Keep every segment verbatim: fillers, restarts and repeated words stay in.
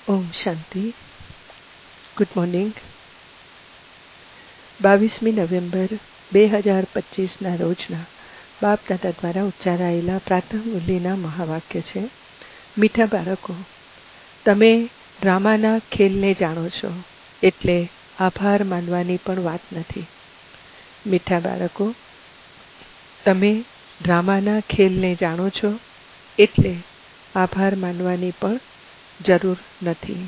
ઓમ શાંતિ. Good morning. બાવીસમી November બે હજાર પચીસના રોજના બાપ દાદા દ્વારા ઉચ્ચારાયેલા પ્રાતઃ મુરલીના મહાવાક્ય છે. મીઠા બાળકો, તમે ડ્રામાના ખેલને જાણો છો, એટલે આભાર માનવાની પણ વાત નથી. મીઠા બાળકો, તમે ડ્રામાના ખેલને જાણો છો, એટલે આભાર માનવાની પણ જરૂર નથી.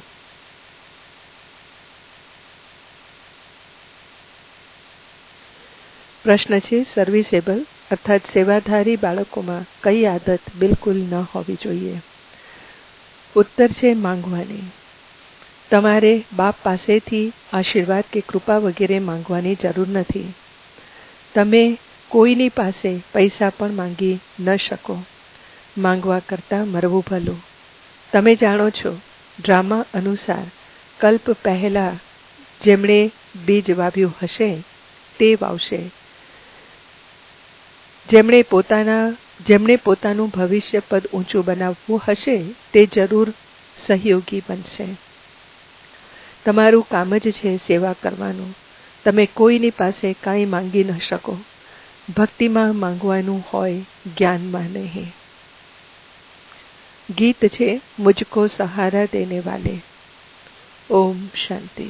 પ્રશ્ન છે, સર્વિસેબલ અર્થાત સેવાધારી બાળકોમાં કઈ આદત બિલકુલ ન હોવી જોઈએ? ઉત્તર છે, માંગવાની. તમારે બાપ પાસેથી આશીર્વાદ કે કૃપા વગેરે માંગવાની જરૂર નથી. તમે કોઈની પાસે પૈસા પણ માંગી ન શકો. માંગવા કરતાં મરવું ભલું. તમે જાણો છો, ડ્રામા અનુસાર કલ્પ પહેલા જેમણે બીજ વાવ્યું હશે તે વાવશે. જેમણે પોતાના જેમણે પોતાનું ભવિષ્ય પદ ઊંચું બનાવવું હશે તે જરૂર સહયોગી બનશે. તમારું કામ જ છે સેવા કરવાનું. તમે કોઈની પાસે કાંઈ માંગી ન શકો. ભક્તિમાં માંગવાનું હોય, જ્ઞાનમાં નહીં. ગીત છે, મુझको સહારા દેને વાલે. ઓમ શાંતિ.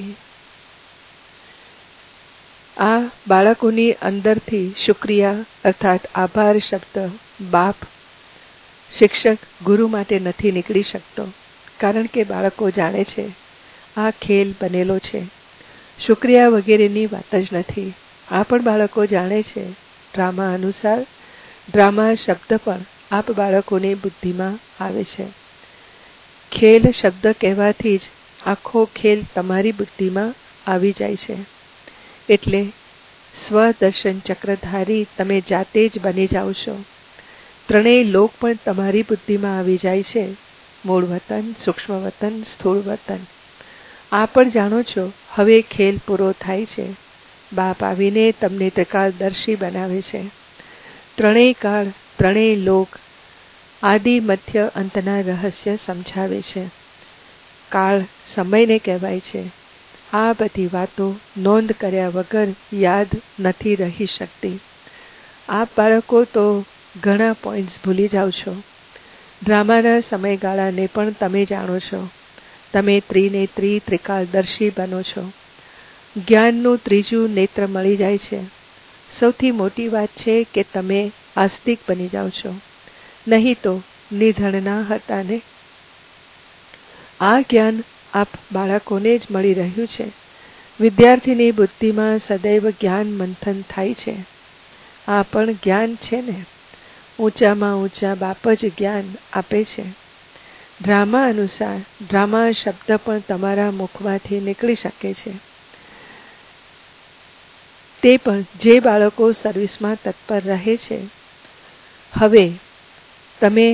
આ બાળકોની અંદરથી શુક્રિયા અર્થાત આભાર શબ્દ બાપ, શિક્ષક, ગુરુ માટે નથી નીકળી શકતો. કારણ કે બાળકો જાણે છે આ ખેલ બનેલો છે. શુક્રિયા વગેરેની વાત જ નથી. આ પણ બાળકો જાણે છે ડ્રામા અનુસાર ડ્રામા શબ્દ પણ આપ બાળકોની બુદ્ધિમાં આવે છે. ખેલ શબ્દ કહેવાથી જ આખો ખેલ તમારી બુદ્ધિમાં આવી જાય છે. એટલે સ્વદર્શન ચક્રધારી તમે જાતે જ બની જાઓ છો. ત્રણેય લોક પણ તમારી બુદ્ધિમાં આવી જાય છે. મૂળ વતન, સૂક્ષ્મ વતન, સ્થૂળ વતન. આ પણ જાણો છો હવે ખેલ પૂરો થાય છે. બાપ આવીને તમને ત્રિકાળદર્શી બનાવે છે. ત્રણેય કાળ, ત્રણેય લોક, આદિ મધ્ય અંતના રહસ્ય સમજાવે છે. કાળ સમયને કહેવાય છે. આ બધી વાતો નોંધ કર્યા વગર યાદ નથી રહી શકતી. આપ બાળકો તો ઘણા પોઈન્ટ્સ ભૂલી જાઓ છો. ડ્રામાના સમયગાળાને પણ તમે જાણો છો. તમે ત્રિનેત્રી ત્રિકાળદર્શી બનો છો. જ્ઞાનનું ત્રીજું નેત્ર મળી જાય છે. સૌથી મોટી વાત છે કે તમે આસ્તિક બની જાઓ છો. નહીં તો નિધનના હતા ને. આ જ્ઞાન આપ બાળકોને જ મળી રહ્યું છે. વિદ્યાર્થીની બુદ્ધિમાં સદૈવ જ્ઞાન મંથન થાય છે. આ પણ જ્ઞાન છે ને. ઊંચામાં ઊંચા બાપ જ જ્ઞાન આપે છે. ડ્રામા અનુસાર ડ્રામા શબ્દ પણ તમારા મુખમાંથી નીકળી શકે છે. તે પણ જે બાળકો સર્વિસમાં તત્પર રહે છે. હવે તમે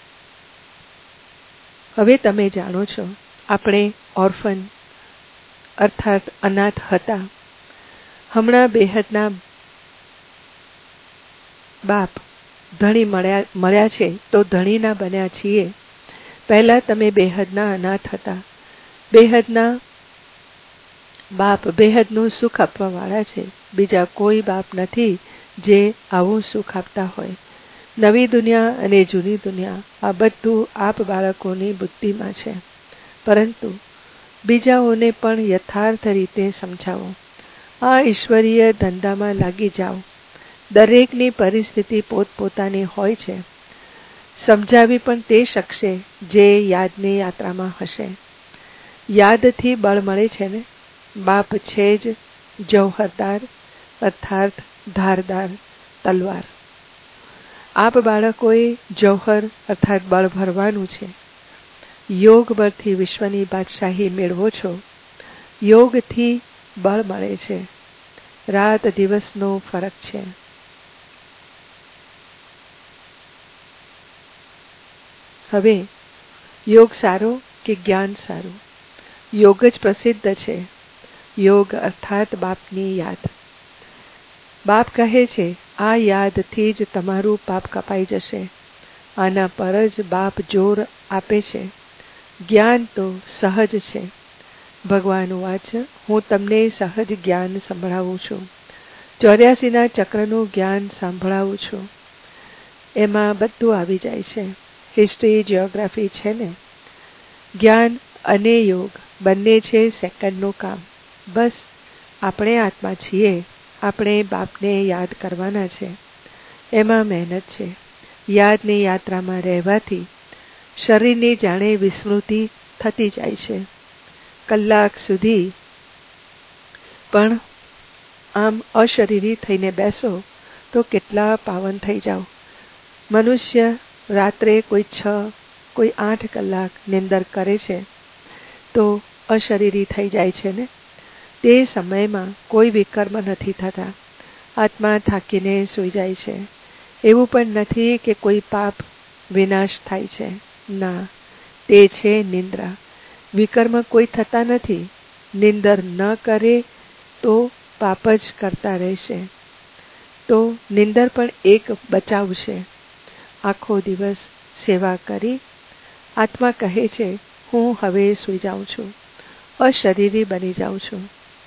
હવે તમે જાણો છો, આપણે ઓર્ફન અર્થાત અનાથ હતા. હમણાં બેહદના બાપ ધણી મળ્યા મળ્યા છે તો ધણીના બન્યા છીએ. પહેલા તમે બેહદના અનાથ હતા. બેહદના બાપ બેહદનું સુખ આપવા વાળા છે. બીજા કોઈ બાપ નથી જે આવું સુખ આપતા હોય. નવી દુનિયા અને જૂની દુનિયા આ બધું આપ બાળકોની બુદ્ધિમાં છે. પરંતુ બીજાઓને પણ યથાર્થ રીતે સમજાવો. આ ઈશ્વરીય ધંધામાં લાગી જાઓ. દરેકની પરિસ્થિતિ પોતપોતાની હોય છે. સમજાવી પણ તે શકશે જે યાદની યાત્રામાં હશે. યાદથી બળ મળે છે ને. બાપ છે જ જૌહરદાર અર્થાત ધારદાર તલવાર. આપ બાળકોએ જૌહર અર્થાત બળ ભરવાનું છે. યોગ બળથી વિશ્વની બાદશાહી મેળવો છો. યોગથી બળ મળે છે. રાત દિવસનો ફરક છે. હવે યોગ સારો કે જ્ઞાન સારું? યોગ જ પ્રસિદ્ધ છે. યોગ અર્થાત બાપની યાદ. બાપ કહે છે આ યાદથી જ તમારું પાપ કપાઈ જશે. આના પર જ બાપ જોર આપે છે. જ્ઞાન તો સહજ છે. ભગવાન વાચ, હું તમને સહજ જ્ઞાન સંભળાવું છું. ચોર્યાસીના ચક્રનું જ્ઞાન સંભળાવું છું. એમાં બધું આવી જાય છે. હિસ્ટ્રી, જીઓગ્રાફી છે ને. જ્ઞાન અને યોગ બંને છે સેકન્ડનું કામ. બસ આપણે આત્મા છીએ, આપણે બાપને યાદ કરવાના છે. એમાં મહેનત છે. યાદની યાત્રામાં રહેવાથી શરીરની જાણે વિસ્મૃતિ થતી જાય છે. કલાક સુધી પણ આમ અશરીરી થઈને બેસો તો કેટલા પાવન થઈ જાઓ. મનુષ્ય રાત્રે કોઈ છ કોઈ આઠ કલાક નિંદર કરે છે તો અશરીરી થઈ જાય છે ને. તે સમયમાં કોઈ વિકર્મ નથી થતા. આત્મા થાકીને સૂઈ જાય છે. એવું પણ નથી કે કોઈ પાપ વિનાશ થાય છે. ના, તે છે નિંદ્રા. વિકર્મ કોઈ થતા નથી. નિંદર ન કરે તો પાપ જ કરતા રહેશે. તો નિંદર પણ એક બચાવ છે. આખો દિવસ સેવા કરી આત્મા કહે છે, હું હવે સૂઈ જાઉં છું, અશરીરી બની જાઉં છું.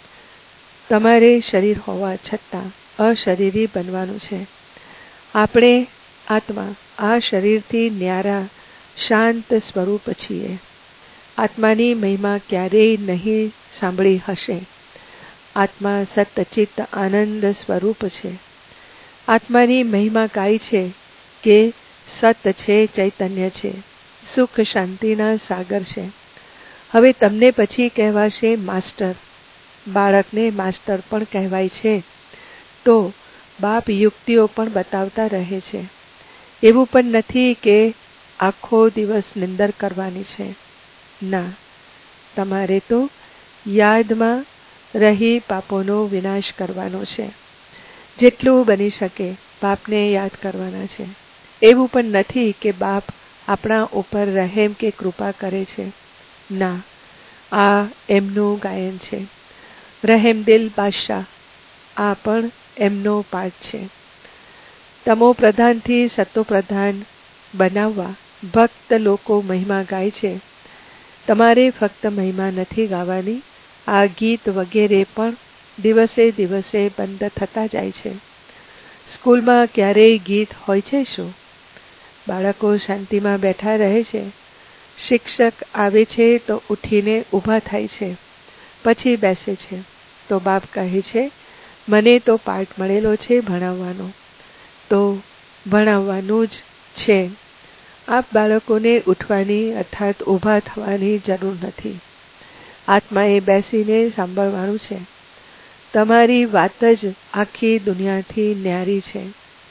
તમારે શરીર હોવા છતાં અશરીરી બનવાનું છે. આપણે આત્મા આ શરીરથી ન્યારા શાંત સ્વરૂપ છીએ. આત્માની મહિમા ક્યારેય નહીં સાંભળી હશે. આત્મા સતચિત્ત આનંદ સ્વરૂપ છે. આત્માની મહિમા ગાય છે કે સત છે, ચૈતન્ય છે, સુખ શાંતિના સાગર છે. હવે તમને પછી કહેવાશે માસ્ટર. બાળકને માસ્ટર પણ કહેવાય છે. તો બાપ યુક્તિઓ પણ બતાવતા રહે છે. એવું પણ નથી કે આખો દિવસ નિંદર કરવાની છે. ના, તમારે તો યાદમાં રહી પાપોનો વિનાશ કરવાનો છે. જેટલું બની શકે બાપને યાદ કરવાના છે. એવું પણ નથી કે બાપ આપણા ઉપર રહેમ કે કૃપા કરે છે. ના, આ એમનું ગાયન છે. રહેમદિલ બાદશાહ, આ પણ એમનો પાઠ છે. તમો પ્રધાનથી સતો પ્રધાન બનાવવા ભક્ત લોકો મહિમા ગાય છે. તમારે ફક્ત મહિમા નથી ગાવાની, આ ગીત વગેરે પણ દિવસે દિવસે બંધ થતા જાય છે. સ્કૂલમાં ક્યારેય ગીત હોય છે શું? બાળકો શાંતિમાં બેઠા રહે છે. શિક્ષક આવે છે તો ઉઠીને ઊભા થાય છે, પછી બેસે છે. તો બાપ કહે છે, મને તો પાઠ મળેલો છે ભણાવવાનો, તો ભણાવવાનું જ છે. આપ બાળકોને ઉઠવાની અર્થાત ઊભા થવાની જરૂર નથી. આત્માએ બેસીને સાંભળવાનું છે. તમારી વાત જ આખી દુનિયાથી ન્યારી છે.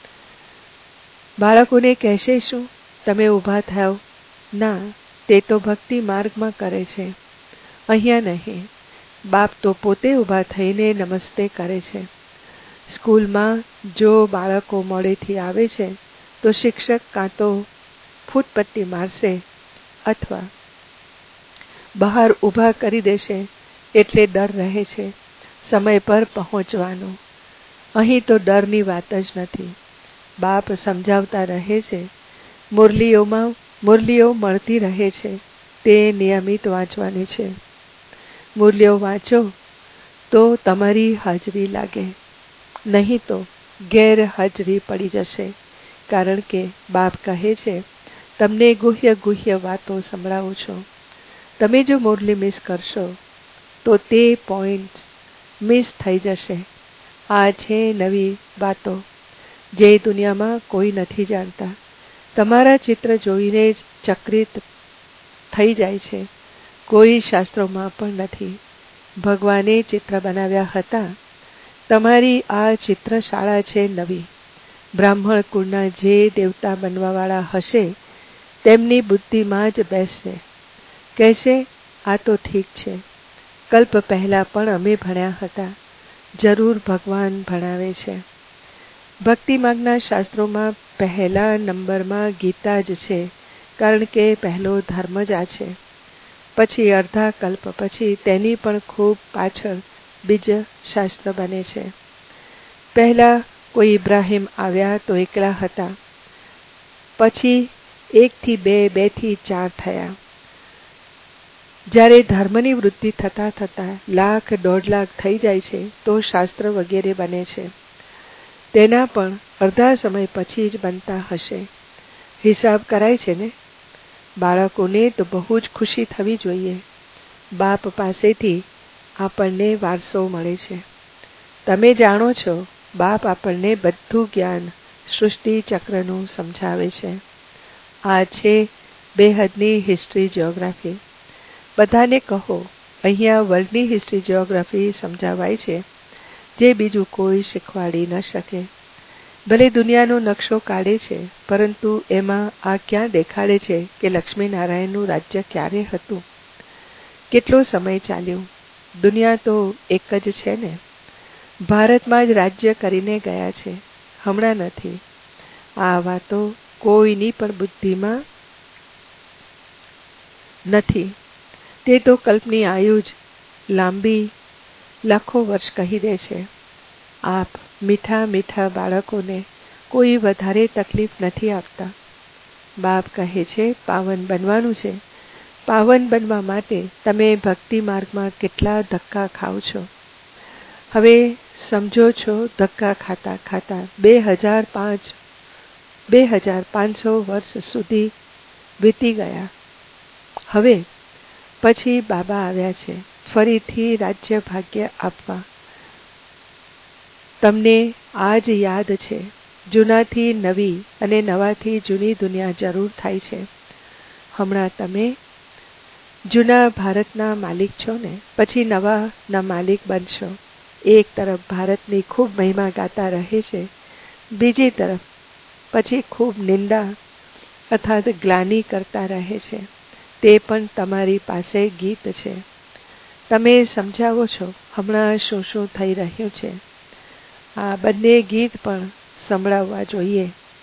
બાળકોને કહેશે શું તમે ઊભા થાઓ? ના, તે તો ભક્તિ માર્ગમાં કરે છે, અહીંયા નહીં. બાપ તો પોતે ઊભા થઈને નમસ્તે કરે છે. સ્કૂલમાં જો બાળકો મોડેથી આવે છે તો શિક્ષક કાં તો ફૂટપટ્ટી મારશે અથવા બહાર ઊભા કરી દેશે. એટલે ડર રહે છે સમય પર પહોંચવાનો. અહીં તો ડરની વાત જ નથી. બાપ સમજાવતા રહે છે. મુરલીઓમાં મુરલીઓ મળતી રહે છે, તે નિયમિત વાંચવાની છે. મુરલીઓ વાંચો તો તમારી હાજરી લાગે, નહીં તો ગેરહાજરી પડી જશે. કારણ કે બાપ કહે છે, તમને ગુહ્ય ગુહ્ય વાતો સંભળાવું છું. તમે જો મુરલી મિસ કરશો તો તે પોઈન્ટ મિસ થઈ જશે. આ છે નવી વાતો જે દુનિયામાં કોઈ નથી જાણતા. તમારા ચિત્ર જોઈને જ ચકિત થઈ જાય છે. કોઈ શાસ્ત્રોમાં પણ નથી. ભગવાને ચિત્ર બનાવ્યા હતા. તમારી આ ચિત્રશાળા છે નવી. બ્રાહ્મણ કુળના જે દેવતા બનવાવાળા હશે તેમની બુદ્ધિમાં જ બેસશે. કહેશે, આ તો ઠીક છે, કલ્પ પહેલા પણ અમે ભણ્યા હતા. જરૂર ભગવાન ભણાવે છે. ભક્તિ માર્ગના શાસ્ત્રોમાં પહેલા નંબરમાં ગીતા જ છે, કારણ કે પહેલો ધર્મ જ આ છે. પછી અડધા કલ્પ પછી તેની પણ ખૂબ પાછળ બીજ શાસ્ત્ર બને છે. પહેલા કોઈ ઇબ્રાહિમ આવ્યા તો એકલા હતા, પછી એકથી બે, બેથી ચાર થયા. જ્યારે ધર્મની વૃદ્ધિ થતાં થતાં લાખ દોઢ લાખ થઈ જાય છે તો શાસ્ત્ર વગેરે બને છે. તેના પણ અડધા સમય પછી જ બનતા હશે. હિસાબ કરાય છે ને. બાળકોને તો બહુ જ ખુશી થવી જોઈએ. બાપ પાસેથી આપણને વારસો મળે છે. તમે જાણો છો, બાપ આપણને બધું જ્ઞાન સૃષ્ટિ ચક્રનું સમજાવે છે. આ છે બેહદની હિસ્ટ્રી જીઓગ્રાફી. બધાને કહો, અહીંયા વર્લ્ડની હિસ્ટ્રી જીઓગ્રાફી સમજાવાય છે, જે બીજું કોઈ શીખવાડી ન શકે. ભલે દુનિયાનો નકશો કાઢે છે, પરંતુ એમાં આ ક્યાં દેખાડે છે કે લક્ષ્મીનારાયણનું રાજ્ય ક્યારે હતું, કેટલો સમય ચાલ્યું. દુનિયા તો એક જ છે ને. ભારતમાં જ રાજ્ય કરીને ગયા છે, હમણાં નથી. આ વાતો કોઈની પણ બુદ્ધિમાં નથી. તે તો કલ્પની આયુ જ લાંબી લાખો વર્ષ કહી દે છે. આપ મીઠા મીઠા બાળકોને કોઈ વધારે તકલીફ નથી આપતા. બાપ કહે છે પાવન બનવાનું છે. પાવન બનવા માટે તમે ભક્તિ માર્ગમાં કેટલા ધક્કા ખાઓ છો. હવે સમજો છો, ધક્કા ખાતા ખાતા બે હજાર પાંચ બે હજાર પાંચસો વર્ષ સુધી વીતી ગયા. હવે પછી બાબા આવ્યા છે ફરીથી રાજ્ય ભાગ્ય આપવા. તમને આજ યાદ છે, જૂનાથી નવી અને નવાથી જૂની દુનિયા જરૂર થાય છે. હમણાં તમે જૂના ભારતના માલિક છો ને, પછી નવાના માલિક બનશો. એક તરફ ભારતની ખૂબ મહિમા ગાતા રહે છે, બીજી તરફ પછી ખૂબ નિંદા અર્થાત ગ્લાનિ કરતા રહે છે. તે પણ તમારી પાસે ગીત છે. તમે સમજાવો છો હમણાં શું શું થઈ રહ્યું છે. આ બંને ગીત પણ સંભળાવવા જોઈએ.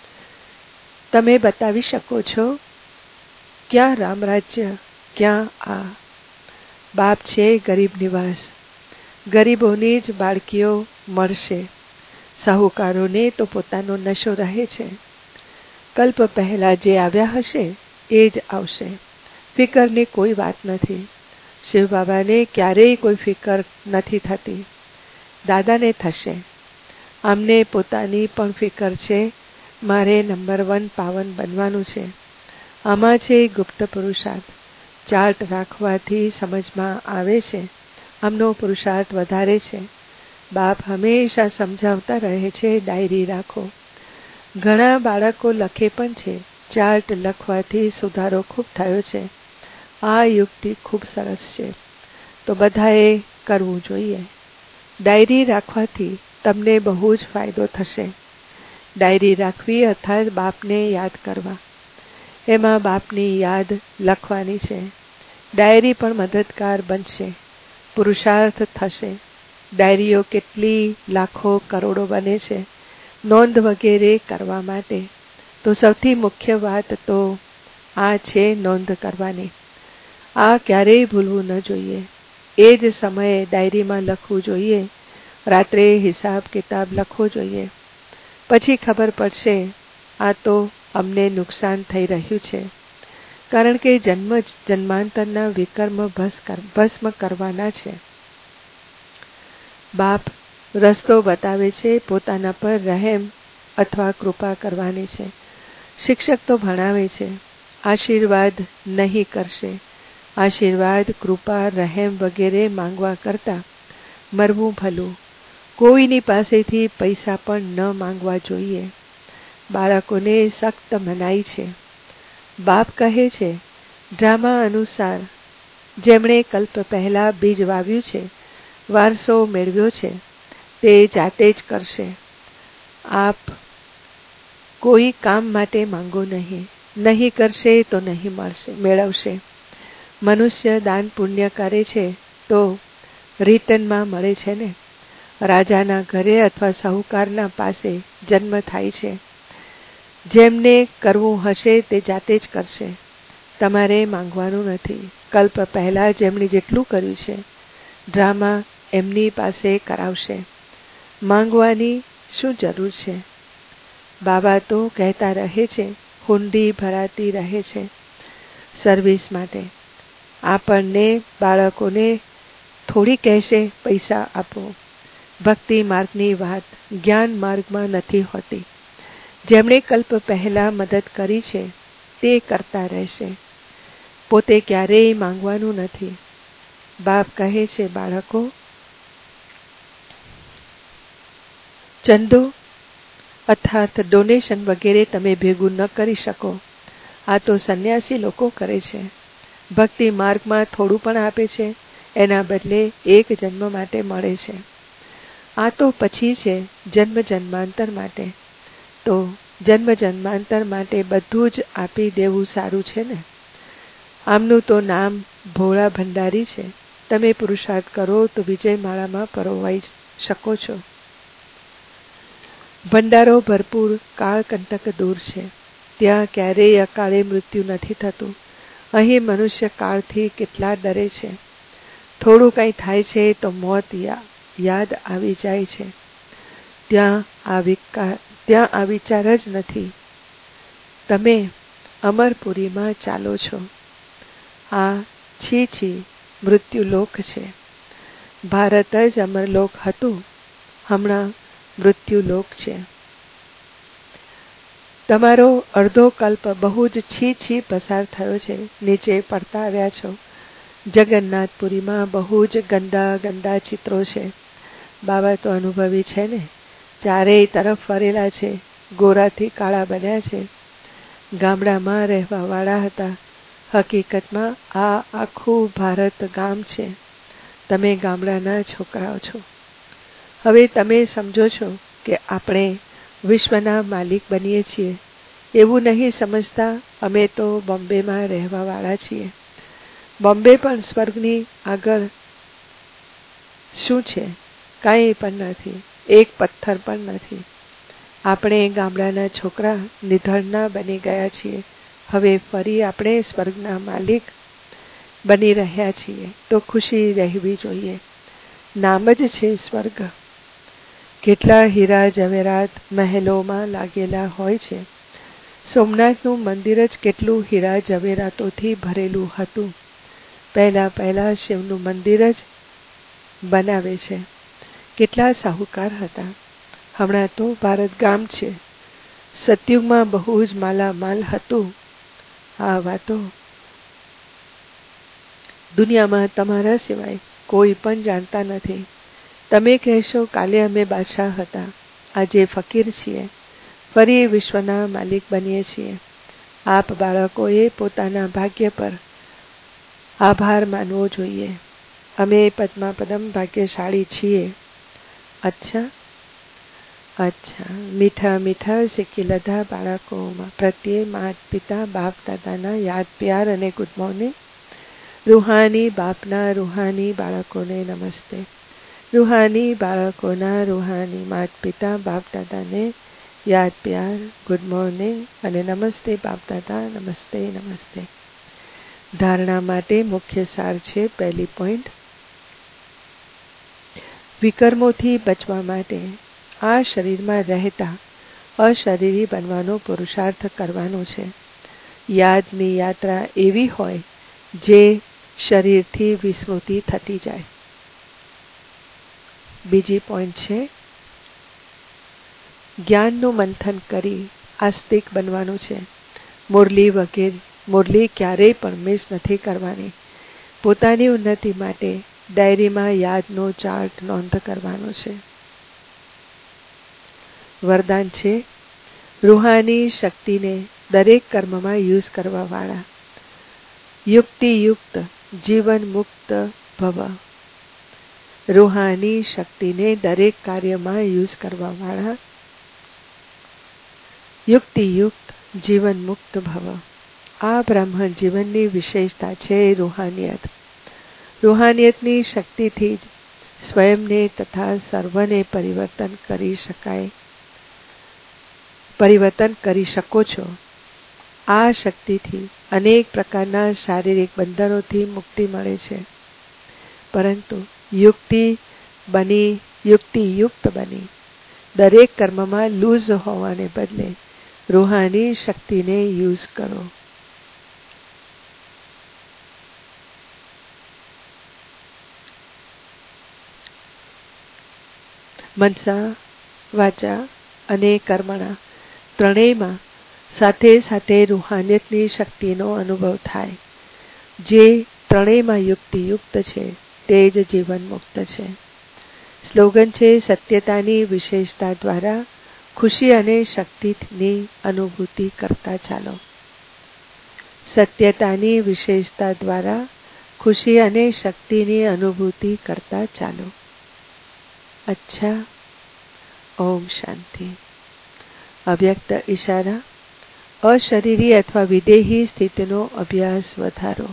તમે બતાવી શકો છો ક્યાં રામરાજ્ય, ક્યાં આ. બાપ છે ગરીબ નિવાસ. ગરીબોની જ બાળકીઓ મળશે. સાહુકારોને તો પોતાનો નશો રહે છે. કલ્પ પહેલા જે આવ્યા હશે એ જ આવશે. ફિકરની કોઈ વાત નથી. શિવ બાબાને ક્યારેય કોઈ ફિકર નથી થતી. દાદાને થશે. આમને પોતાની પણ ફિકર છે. મારે નંબર વન પાવન બનવાનું છે. આમાં છે ગુપ્ત પુરુષાર્થ. ચાર્ટ રાખવાથી સમજમાં આવે છે. આમનો પુરુષાર્થ વધારે છે. બાપ હંમેશા સમજાવતા રહે છે, ડાયરી રાખો. ઘણા બાળકો લખે પણ છે, ચાર્ટ લખવાથી સુધારો ખૂબ થયો છે. આ યુક્તિ ખૂબ સરસ છે, તો બધાએ કરવું જોઈએ. ડાયરી રાખવાથી તમને બહુ જ ફાયદો થશે. ડાયરી રાખવી અર્થાત બાપને યાદ કરવા. એમાં બાપની યાદ લખવાની છે. ડાયરી પણ મદદગાર બનશે. પુરુષાર્થ થશે. ડાયરીઓ કેટલી લાખો કરોડો બને છે નોંધ વગેરે કરવા માટે. તો સૌથી મુખ્ય વાત તો આ છે નોંધ કરવાની. આ ક્યારેય ભૂલવું ન જોઈએ. એ જ સમયે ડાયરીમાં લખવું જોઈએ. રાત્રે હિસાબ કિતાબ લખવો જોઈએ. પછી ખબર પડશે આ તો અમને નુકસાન થઈ રહ્યું છે, કારણ કે જન્મ જન્માંતરના વિકર્મ ભસ્મ કરવાના છે. બાપ રસ્તો બતાવે છે, પોતાના પર રહેમ અથવા કૃપા કરવાની છે. શિક્ષક તો ભણાવે છે, આશીર્વાદ નહીં કરશે. આશીર્વાદ, કૃપા, રહેમ વગેરે માંગવા કરતા મરવું ભલું. કોઈની પાસેથી પૈસા પણ ન માંગવા જોઈએ. બાળકોને સખ્ત મનાઈ છે. બાપ કહે છે ડ્રામા અનુસાર જેમણે કલ્પ પહેલા બીજ વાવ્યું છે, વારસો મેળવ્યો છે, તે જાતે જ કરશે. આપ કોઈ કામ માટે માંગો નહીં. નહીં કરશે તો નહીં મળશે મેળવશે. મનુષ્ય દાન પુણ્ય કરે છે તો રિટર્નમાં મળે છે ને. રાજાના ઘરે અથવા સાહુકારના પાસે જન્મ થાય છે. જેમને કરવું હશે તે જાતે જ કરશે. તમારે માંગવાનું નથી. કલ્પ પહેલા જેમણે જેટલું કર્યું છે, ડ્રામા એમની પાસે કરાવશે. માંગવાની શું જરૂર છે? બાબા તો કહેતા રહે છે, હુંડી ભરાતી રહે છે સર્વિસ માટે. આપણને બાળકોને થોડી કહેશે પૈસા આપો. ભક્તિ માર્ગની વાત જ્ઞાન માર્ગમાં નથી હોતી. જેમણે કલ્પ પહેલા મદદ કરી છે તે કરતા રહેશે. પોતે ક્યારેય માંગવાનું નથી. બાપ કહે છે, બાળકો, ચંદો અર્થાત ડોનેશન વગેરે તમે ભેગું ન કરી શકો. આ તો સંન્યાસી લોકો કરે છે. ભક્તિ માર્ગમાં થોડું પણ આપે છે, એના બદલે એક જન્મ માટે મળે છે. આ તો પછી છે જન્મ જન્માંતર માટે. તો જન્મ જન્માંતર માટે બધું જ આપી દેવું સારું છે ને. આમનું તો નામ ભોળા ભંડારી છે. તમે પુરુષાર્થ કરો તો વિજય માળામાં પરોવાઈ શકો છો. ભંડારો ભરપૂર, કાળ કંટક દૂર છે. ત્યાં ક્યારેય અકાળે મૃત્યુ નથી થતું. અહીં મનુષ્ય કાળથી કેટલા ડરે છે. થોડું કંઈ થાય છે તો મોત યાદ આવી જાય છે. ત્યાં આ વિકાર ત્યાં આ વિચાર જ નથી. તમે અમરપુરીમાં ચાલો છો. આ છી છી મૃત્યુલોક છે. ભારત જ અમરલોક હતું, હમણાં મૃત્યુલોક છે. તમારો અડધો કલ્પ બહુ જ છી છી પસાર થયો છે. નીચે પડતા આવ્યા છો. જગન્નાથપુરીમાં બહુ જ ગંદા ગંદા ચિત્રો છે. બાબા તો અનુભવી છે ને. ચારેય તરફ ફરેલા છે. ગોરાથી કાળા બન્યા છે. ગામડામાં રહેવાવાળા હતા. હકીકતમાં આ આખું ભારત ગામ છે. તમે ગામડાના છોકરાઓ છો. હવે તમે સમજો છો કે આપણે વિશ્વના માલિક બનીએ છીએ. એવું નહીં સમજતા અમે તો બોમ્બેમાં રહેવાવાળા છીએ. બોમ્બે પણ સ્વર્ગની આગળ શું છે? કાંઈ પણ નથી. એક પથ્થર પણ નથી. આપણે ગામડાના છોકરા નિધળના બની ગયા છીએ. હવે ફરી આપણે સ્વર્ગના માલિક બની રહ્યા છીએ તો ખુશી રહેવી જોઈએ. નામ જ છે સ્વર્ગ. કેટલા હીરા જવેરાત મહેલોમાં લાગેલા હોય છે. સોમનાથનું મંદિર જ કેટલું હીરા જવેરાતોથી ભરેલું હતું. પહેલા પહેલા શિવનું મંદિર જ બનાવે છે. કેટલા સાહુકાર હતા. હમણાં તો ભારત ગામ છે. સતયુગમાં બહુ જ માલામાલ હતું. આ વાતો દુનિયામાં તમારા સિવાય કોઈ પણ જાણતા નથી. તમે કહેશો કાલે અમે બાદશાહ હતા, આજે ફકીર છીએ, ફરી વિશ્વના માલિક બનીએ છીએ. આપ બાળકોએ પોતાના ભાગ્ય પર આભાર માનવો જોઈએ. અમે પદ્માપદમ ભાગ્યશાળી છીએ. અચ્છા અચ્છા મીઠા મીઠા શીખી લીધા બાળકોમાં પ્રત્યે માતા પિતા બાપ દાદાના યાદ પ્યાર અને ગુડ મોર્નિંગ. રૂહાની બાપના રૂહાની બાળકોને નમસ્તે. રૂહાની બાળકોના રૂહાની માતા પિતા બાપ દાદાને યાદ પ્યાર, ગુડ મોર્નિંગ અને નમસ્તે બાપ દાદા, નમસ્તે નમસ્તે. ધારણા માટે મુખ્ય સાર છે. પહેલી પોઈન્ટ, વિકર્મોથી બચવા માટે આ શરીરમાં રહેતા અશરીરી બનવાનો પુરુષાર્થ કરવાનો છે. યાદની યાત્રા એવી હોય જે શરીરથી વિસ્મૃતિ થતી જાય. બીજી પોઈન્ટ છે, જ્ઞાનનું મંથન કરી આસ્તિક બનવાનું છે. મુરલી વગેરે મુરલી ક્યારેય પણ મિસ નથી કરવાની. પોતાની ઉન્નતિ માટે ડાયરીમાં યાદનો ચાર્ટ નોંધ કરવાનો છે. વરદાન છે, રૂહાની શક્તિને દરેક કર્મમાં યુઝ કરવા વાળા. યુક્તિયુક્ત જીવન મુક્ત ભવ. રૂહાની શક્તિને દરેક કાર્યમાં યુઝ કરવા વાળા યુક્તિયુક્ત જીવન મુક્ત ભવ. આ બ્રાહ્મણ જીવનની વિશેષતા છે. રૂહાનિયત રૂહાનિયતની શક્તિથી જ સ્વયંને તથા સર્વને પરિવર્તન કરી શકાય પરિવર્તન કરી શકો છો. આ શક્તિથી અનેક પ્રકારના શારીરિક બંધનોથી મુક્તિ મળે છે. પરંતુ યુક્તિ બની યુક્તિયુક્ત બની દરેક કર્મમાં લૂઝ હોવાને બદલે રૂહાની શક્તિને યુઝ કરો. મનસા, વાચા અને કર્મણા ત્રણેયમાં સાથે સાથે રૂહાનિયતની શક્તિનો અનુભવ થાય. જે ત્રણેયમાં યુક્તિયુક્ત છે તે જ જીવન મુક્ત છે. સ્લોગન છે, સત્યતાની વિશેષતા દ્વારા ખુશી અને શક્તિની અનુભૂતિ કરતા ચાલો. સત્યતાની વિશેષતા દ્વારા ખુશી અને શક્તિની અનુભૂતિ કરતા ચાલો. અચ્છા, ઓમ શાંતિ. અવ્યક્ત ઈશારા. અશરીરી અથવા વિદેહી સ્થિતિનો અભ્યાસ વધારો.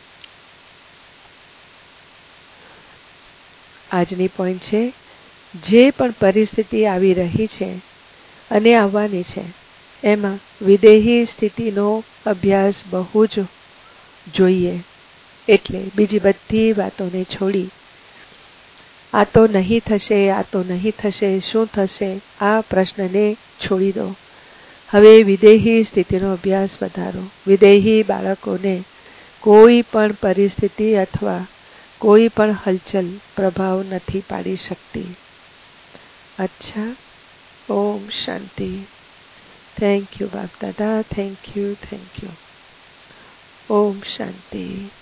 આજની પોઈન્ટ છે, જે પણ પરિસ્થિતિ આવી રહી છે અને આવવાની છે એમાં વિદેહી સ્થિતિનો અભ્યાસ બહુ જ જોઈએ. એટલે બીજી બધી વાતોને છોડી આ તો નહીં થશે, આ તો નહીં થશે, શું થશે, આ પ્રશ્નને છોડી દો. હવે વિદેહી સ્થિતિનો અભ્યાસ વધારો. વિદેહી બાળકોને કોઈ પણ પરિસ્થિતિ અથવા કોઈ પણ હલચલ પ્રભાવ નથી પાડી શકતી. અચ્છા, ઓમ શાંતિ. Thank you BapDada, thank you, thank you. ઓમ શાંતિ.